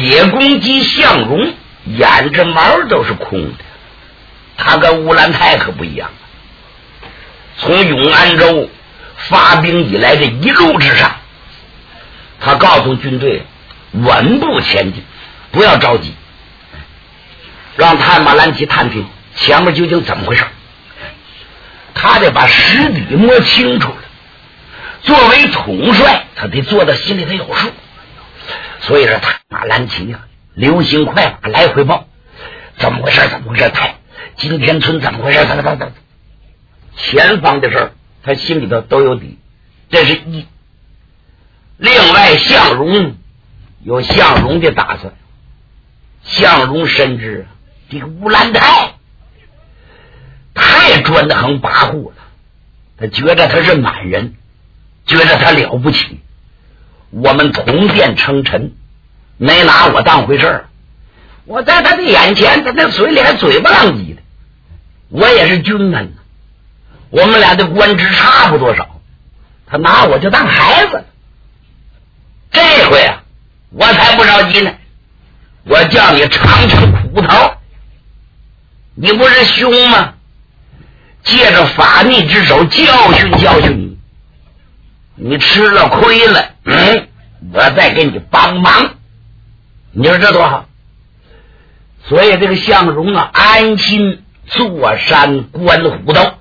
叶公及向荣眼着毛都是空的，他跟乌兰泰可不一样。从永安州发兵以来的一路之上，他告诉军队稳步前进，不要着急，让探马兰奇探听前面究竟怎么回事，他得把实底摸清楚了。作为统帅，他得做到心里头有数。所以说探马兰奇啊，流星快马来回报，怎么回事？太金田村怎么回事？等前方的事儿，他心里头都有底。这是一。另外，向荣有向荣的打算。向荣深知这个乌兰泰太专得很跋扈了，他觉得他是满人，觉得他了不起。我们同殿称臣，没拿我当回事儿。我在他的眼前，他那嘴里还嘴巴浪叽的。我也是军门，我们俩的官职差不多少，他拿我就当孩子。这回啊，我才不着急呢。我叫你尝尝苦头，你不是凶吗？借着法逆之手教训你，你吃了亏了，我再给你帮忙，你说这多好。所以这个向荣啊，安心坐山观虎斗，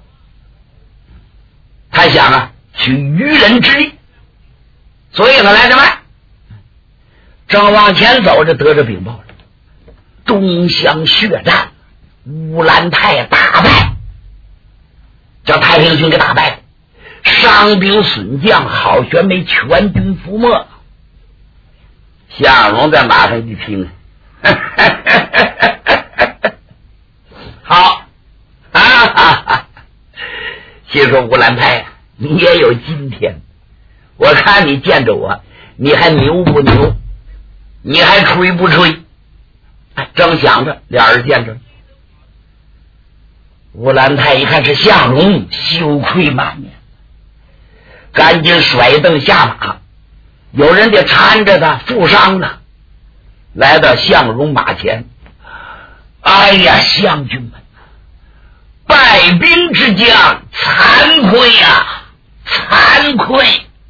他想啊取渔人之利，所以他来得慢。正往前走着，得着禀报了，中乡血战，乌兰泰大败，将太平军给打败了，伤兵损将，好悬梅全军覆没。向荣在马上一听，好心说乌兰泰，你也有今天，我看你见着我，你还牛不牛？你还吹不吹？正想着，俩人见着，乌兰泰一看是向荣，羞愧满面，赶紧甩蹬下马，有人得搀着他负伤呢，来到向荣马前。哎呀，向军们，败兵之将，惭愧呀，惭愧！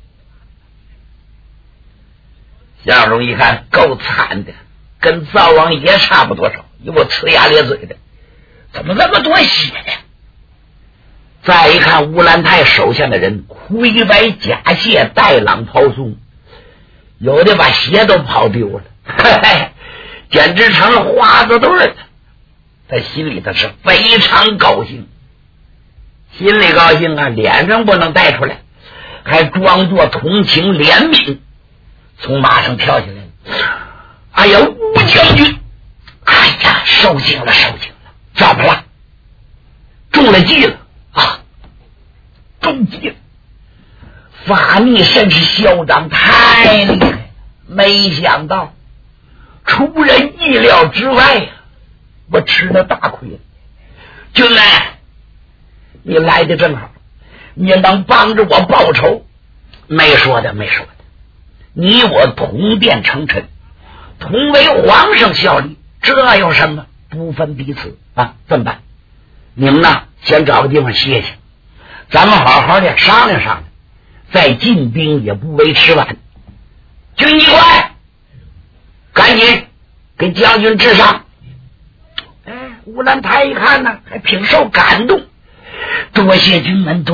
向荣一看够惨的，跟灶王爷差不多少，有我呲牙咧嘴的，怎么那么多血呢？再一看乌兰泰手下的人，灰白甲械，带朗袍松，有的把鞋都跑丢了，简直成了花子队了。他心里头是非常高兴，心里高兴啊，脸上不能带出来，还装作同情怜悯，从马上跳下来了。哎呀，吴将军，哎呀，受惊了，怎么了？中了计了啊！中计了！法逆甚是嚣张，太厉害，没想到出人意料之外呀！我吃了大亏了。军们，你来的正好，你能帮着我报仇？没说的。你我同殿称臣，同为皇上效力，这有什么？不分彼此啊！这么办？你们呢，先找个地方歇歇，咱们好好的商量商量，再进兵也不为迟晚。军机关，赶紧给将军致上。乌兰泰一看呢，还挺受感动，多谢军门。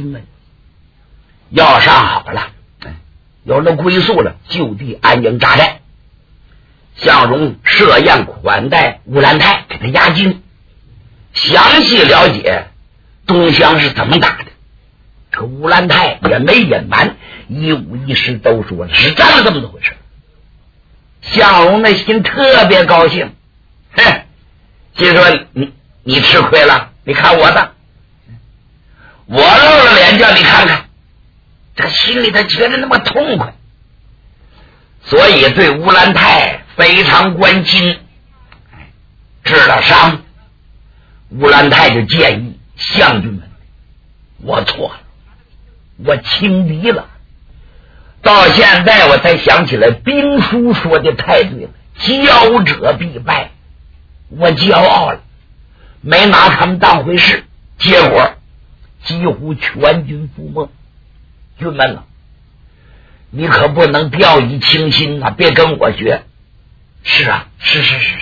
要上好了，有了归宿了，就地安营扎寨。向荣设宴款待乌兰泰，给他押金，详细了解东乡是怎么打的。可乌兰泰也没隐瞒，一五一十都说了，是这么多回事。向荣的心特别高兴，心说你吃亏了，你看我的，我露了脸叫你看看，这心里头觉得那么痛快，所以对乌兰泰非常关心。治了伤，乌兰泰就建议将军们，我错了，我轻敌了。到现在我才想起来，兵书说的太对了， 骄者必败，我骄傲了，没拿他们当回事，结果几乎全军覆没。军们了，你可不能掉以轻心啊，别跟我学。是啊，是，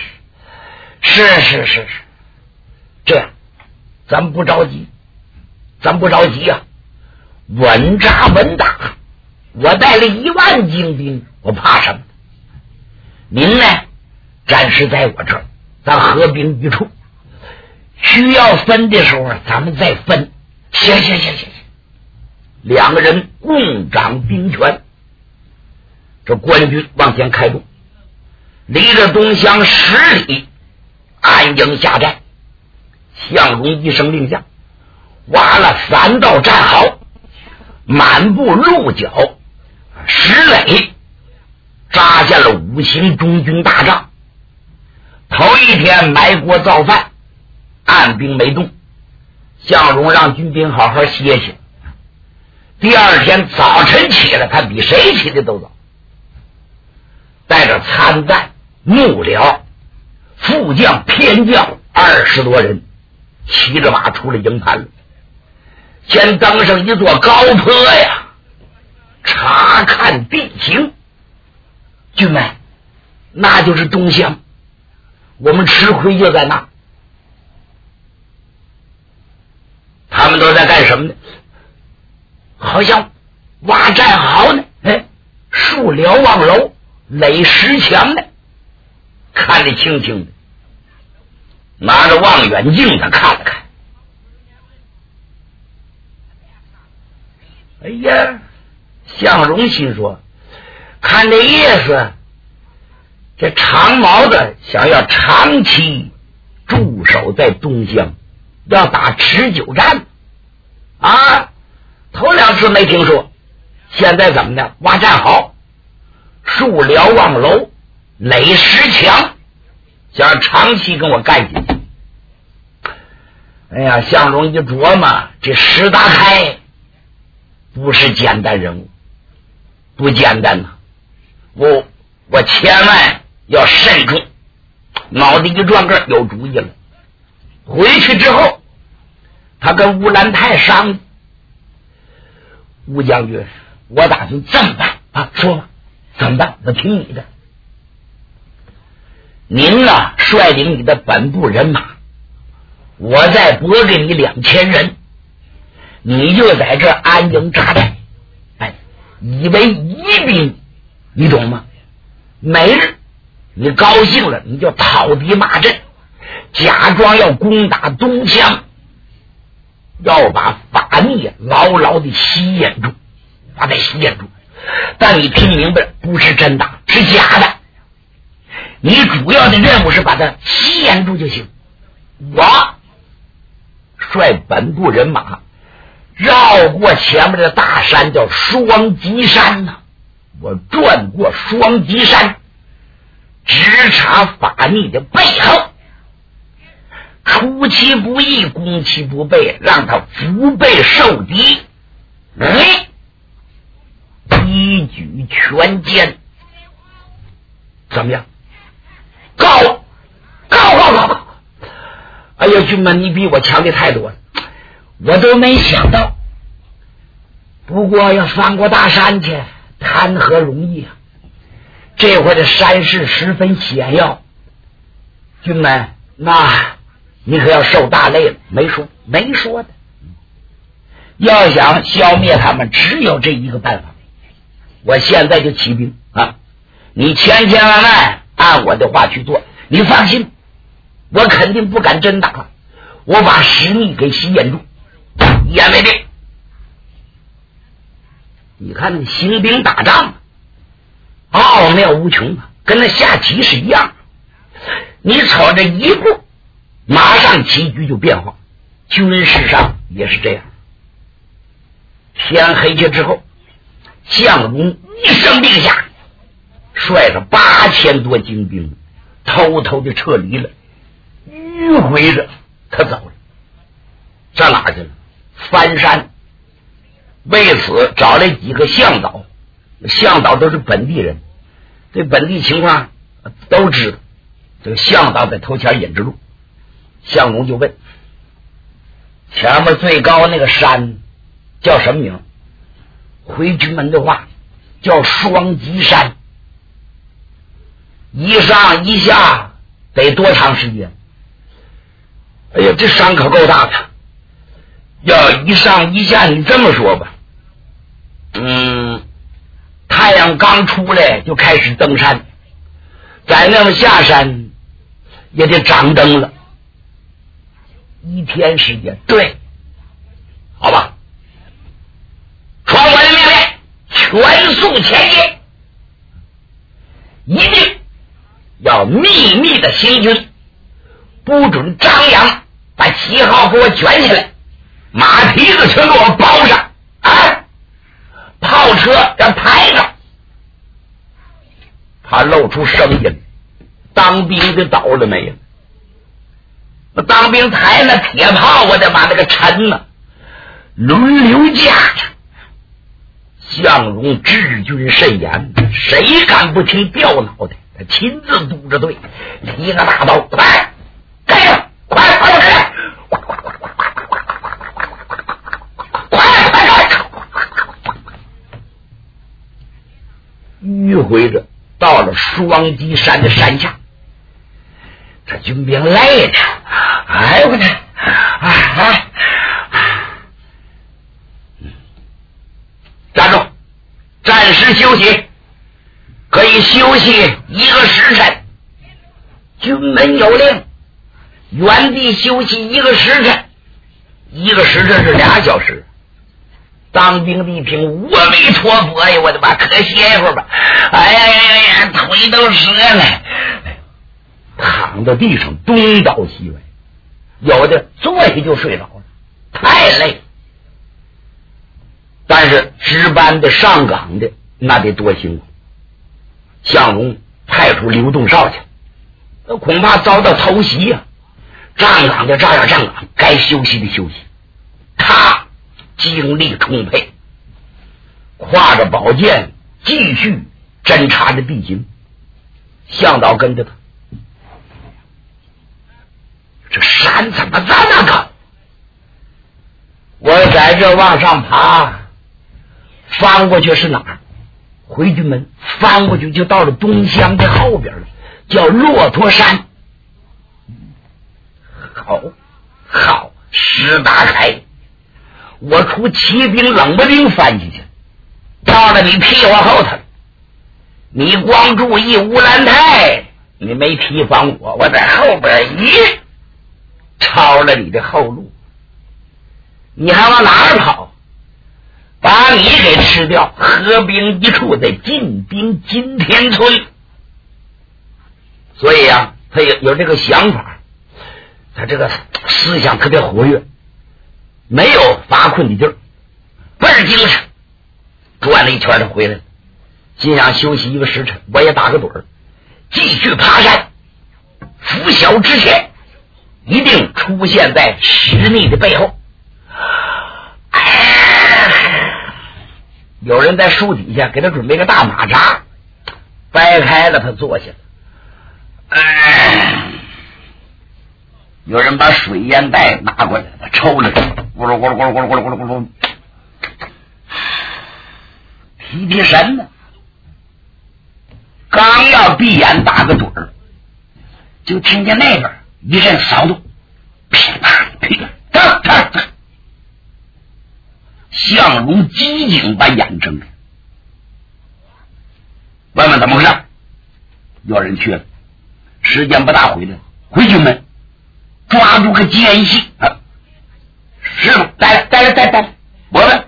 这样咱们不着急啊，稳扎稳打。我带了1万精兵，我怕什么？您呢，暂时在我这儿，咱合兵一处，需要分的时候咱们再分。行，两个人共掌兵权。这官军往前开动，离着东乡10里，安营下寨。项荣一声令下，挖了3道战壕，满布鹿角石垒，扎下了5行中军大帐。头一天埋锅造饭，按兵没动，项荣让军兵好好歇歇。第二天早晨起来，他比谁起的都早，带着参赞、幕僚、副将、偏将20多人，骑着马出了营盘了。先登上一座高坡呀，查看地形。军们，那就是东乡，我们吃亏就在那。他们都在干什么呢？好像挖战壕呢，树瞭望楼、垒石墙呢，看得清清的。拿着望远镜他看了看，哎呀，项荣心说，看这意思，这长毛子想要长期驻守在东乡，要打持久战啊！头2次没听说，现在怎么的？挖战壕、树瞭望楼、垒石墙，想长期跟我干进去。哎呀，项荣一琢磨，这石达开不是简单人物，不简单呐！我千万要慎重。脑袋一转个，有主意了。回去之后，他跟乌兰泰商议，乌将军，我打算这么办啊？说吧，怎么办？我听你的。您啊，率领你的本部人马，我再拨给你2000人，你就在这安营扎寨，以为疑兵，你懂吗？每日你高兴了，你就讨敌骂阵，假装要攻打东乡，要把法逆牢牢的吸引住，把它吸引住。但你听明白，不是真的，是假的。你主要的任务是把它吸引住就行。我率本部人马绕过前面的大山，叫双极山呐。我转过双极山，直插法逆的背后，出其不意，攻其不备，让他腹背受敌，一举全歼。怎么样？高！哎呀，军们，你比我强的太多了，我都没想到。不过要翻过大山去，谈何容易啊！这会儿的山势十分险要，军们，那你可要受大累了。没说的。要想消灭他们，只有这一个办法。我现在就起兵啊！你千万按我的话去做，你放心，我肯定不敢真打，我把石逆给吸引住，也没定。你看那个行兵打仗奥妙无穷啊，跟那下棋是一样。你瞅着一步，马上棋局就变化。军事上也是这样。天黑去之后，项荣一声令下，率着8000多精兵偷偷的撤离了，迂回着他走了。上哪去了？翻山。为此找来几个向导，向导都是本地人，对本地情况都知道这个向导在头前引着路。向荣就问：前面最高那个山叫什么名？回军门的话叫双极山。一上一下得多长时间？哎呀，这山可够大的。要一上一下，你这么说吧，太阳刚出来就开始登山，在那么下山也得掌灯了，1天时间。对，好吧，传我的命令，全速前进，一定要秘密的行军，不准张扬把旗号给我卷起来，马蹄子全给我包上啊！炮车要抬上，他露出声音，当兵的倒了没有？那当兵抬那铁炮，我得把那个沉呢，轮流架着。向荣治军甚严，谁敢不听掉脑袋？他亲自督着队，提个大刀，快开上，快快开！迂回着到了双极山的山下，这军兵累着，哎呦我的，站住，暂时休息，可以休息1个时辰。军门有令，原地休息1个时辰，1个时辰是2小时。当兵的一听，阿弥陀佛呀，我的妈，可歇一会儿吧。哎呀，腿都折了，躺在地上东倒西歪，有的坐下就睡着了，太累。但是值班的上岗的那得多辛苦。向荣派出流动哨去，那恐怕遭到偷袭呀。站岗的照样站岗，该休息的休息。他精力充沛，挎着宝剑继续侦察着地形。向导跟着他，这山怎么这么高？我在这往上爬，翻过去是哪儿？回军门，翻过去就到了东乡的后边了，叫骆驼山。好，石打开，我出骑兵冷不丁翻进去，到了你屁股后头，你光注意乌兰泰，你没提防我在后边抄了你的后路，你还往哪儿跑？把你给吃掉，合兵一处，在进兵金田村。所以啊，他有这个想法，他这个思想特别活跃，没有乏困的劲儿，倍儿精神。转了一圈就回来了，心想休息1个时辰，我也打个盹儿，继续爬山。拂晓之前一定出现在石砾的背后。有人在树底下给他准备个大马扎，掰开了他坐下了。有人把水烟袋拿过来，他抽了，咕噜咕噜咕噜咕噜咕噜咕噜咕噜，提神呢。刚要闭眼打个盹儿，就听见那边一阵骚动，噼啪噼啪啪啪。向荣机警把眼睁开，问问怎么回事。有人去了，时间不大回来，回军门抓住个奸细啊！师傅，带来，我问。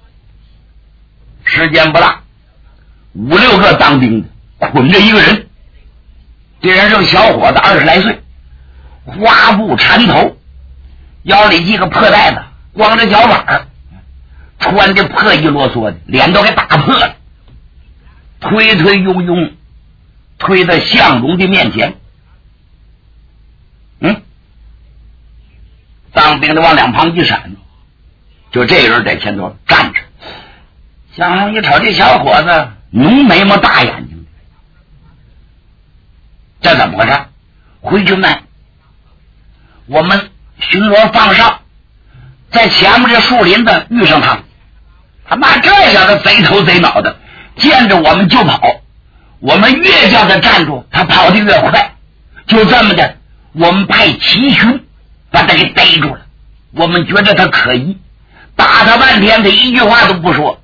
时间不大，5、6个当兵的捆着一个人，这人是个小伙子，20来岁，花布缠头，腰里系个破带子，光着脚板，穿的破衣啰嗦的，脸都给打破了，推推拥拥推到向荣的面前。当兵的往两旁一闪，就这人在前头站着。向荣一瞅，这小伙子浓眉毛大眼睛， 这怎么回事？回去们，我们巡逻放哨，在前面这树林子遇上他，他妈这小子贼头贼脑的，见着我们就跑，我们越叫他站住，他跑得越快。就这么的，我们派齐巡把他给逮住了。我们觉得他可疑，打他半天，他一句话都不说。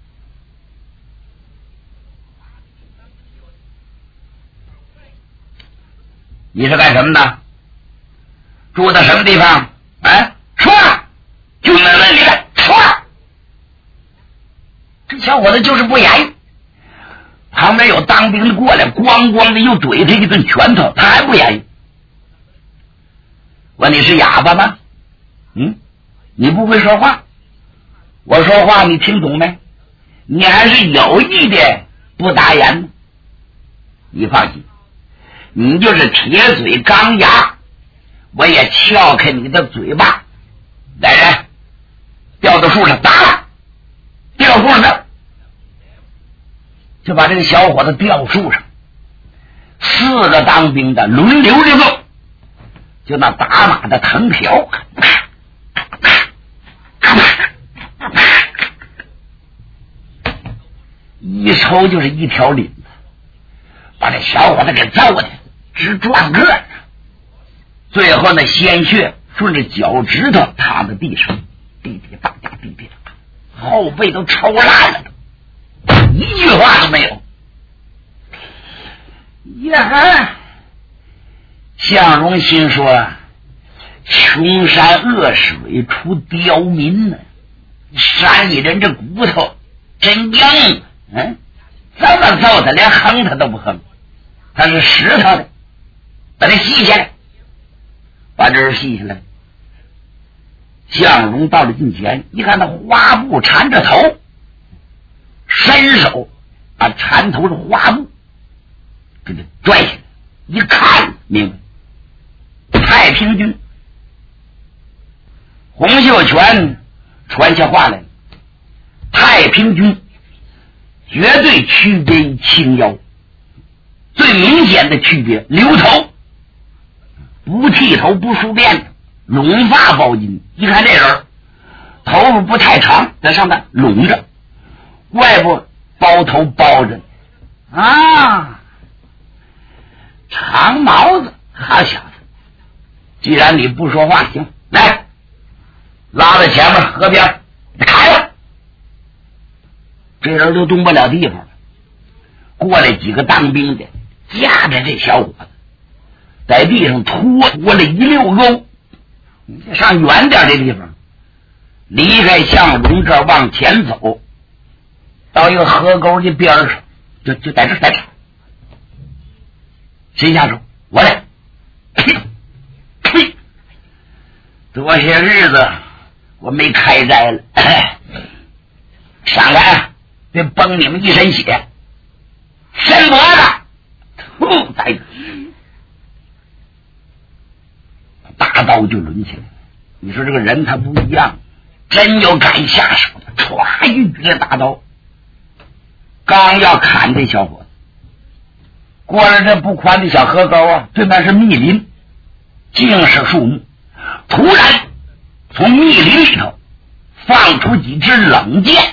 你是干什么的？住在什么地方？说就没问题了，说。这小伙子就是不言语，旁边有当兵的过来，咣咣的又怼他一顿拳头，他还不言语。问你是哑巴吗？你不会说话，我说话你听懂没？你还是有意的不答言呢。你放心，你就是铁嘴钢牙，我也撬开你的嘴巴。来人，吊到树上打了，吊树上，就把这个小伙子吊树上。4个当兵的轮流着做，就那打马的藤条，一抽就是一条领子，把这小伙子给揍的直转个儿。最后那鲜血顺着脚趾头躺在地上，滴滴答答，滴滴答答，后背都抽烂了，一句话都没有。呀，向荣心说：“穷山恶水出刁民呢，山里人这骨头真硬。这么揍他，连哼他都不哼，他是石头的，把他吸下来，把这人吸下来。”向荣到了近前，一看那花布缠着头，伸手把缠头的花布给他拽下来，一看明白，太平军。洪秀全传下话来了，太平军绝对区别于青妖，最明显的区别，留头不剃头不梳辫子，拢发包巾。一看这人头发不太长，在上面拢着，外部包头包着长毛子。好小子，既然你不说话，行，来拉到前面河边砍了。这人都动不了地方了，过来几个当兵的夹着这小伙子在地上拖了一溜沟，上远点的地方，离开向荣这儿往前走，到一个河沟的边上，就在这儿。谁下手？我来。多些日子我没开斋了，上来得崩你们一身血，伸脖子，大刀就抡起来。你说这个人他不一样，真有敢下手的，歘一举着大刀，刚要砍这小伙子，过了这不宽的小河沟对面是密林，尽是树木，突然从密林里头放出几支冷箭，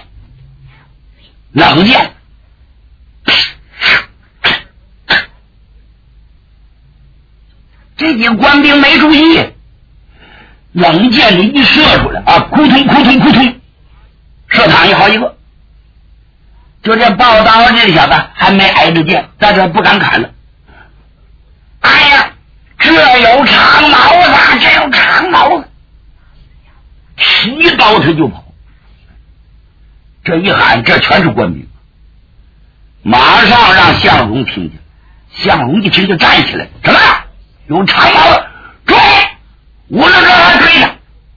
这几个官兵没注意，冷箭里一射出来扑通扑通扑通，射躺一好几个。就这抱刀这小子还没挨着箭，在这不敢砍了。哎呀，这有长毛子，提刀他就跑。这一喊，这全是官兵，马上让向荣听见。向荣一听就站起来，什么有长毛子，追，无论如何追他。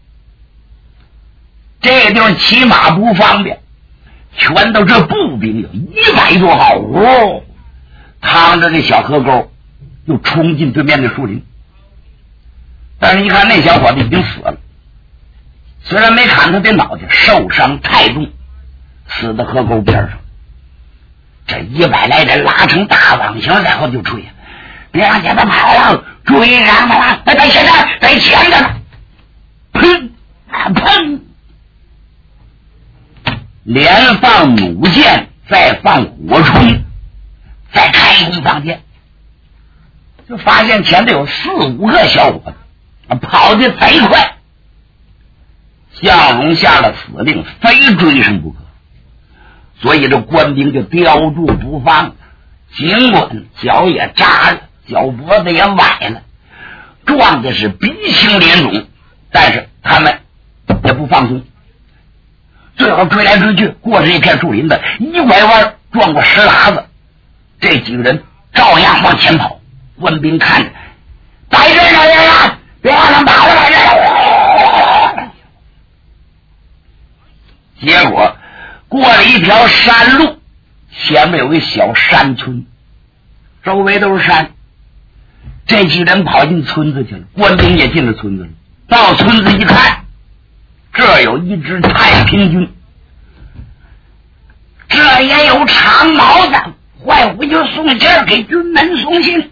这个地方骑马不方便，全都这步兵有100多号，趟着这小河沟又冲进对面的树林。但是一看那小伙子已经死了，虽然没砍他的脑袋，受伤太重，死在河沟边上。这100来人拉成大网形，然后就追， 别让他们跑了，追上他了，在现在在前着呢，砰砰，连放弩箭，再放火铳，再开弓放箭，就发现前头有4、5个小伙子跑得贼快。项荣下了死令，非追上不可，所以这官兵就叼住不放，尽管脚也扎了，脚脖子也崴了，撞的是鼻青脸肿，但是他们也不放松。最后追来追去，过着一片树林子，一拐弯撞过石喇子，这几个人照样往前跑。官兵看着，在这儿，别让他们跑了，结果过了一条山路，前面有一小山村，周围都是山。这几人跑进村子去了，官兵也进了村子了。到村子一看，这有一支太平军，这也有长毛子，坏回去送信给军门送信。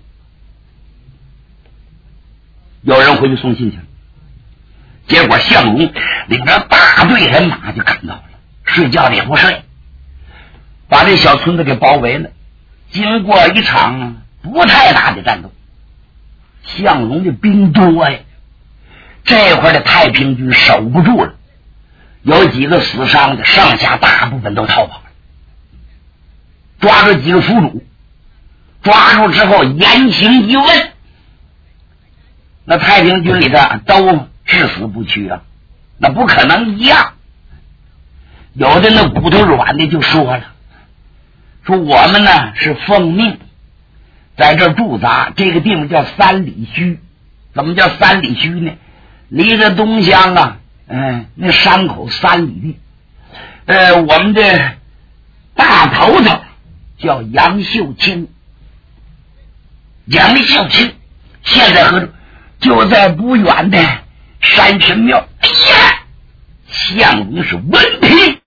有人回去送信去了，结果项荣领着大队人马就赶到了，睡觉的也不睡，把这小村子给包围了。经过一场不太大的战斗，项荣的兵多呀，这块的太平军守不住了，有几个死伤的，上下大部分都逃跑了。抓住几个俘虏，抓住之后严刑一问，那太平军里的都至死不屈啊，那不可能一样。有的那骨头软的就说了，说我们呢是奉命在这驻扎，这个地方叫三里墟。怎么叫三里墟呢？离着东乡啊，那山口3里地。我们的大头头叫杨秀清，杨秀清现在何处？就在不远的山神庙。哎呀，项荣是闻听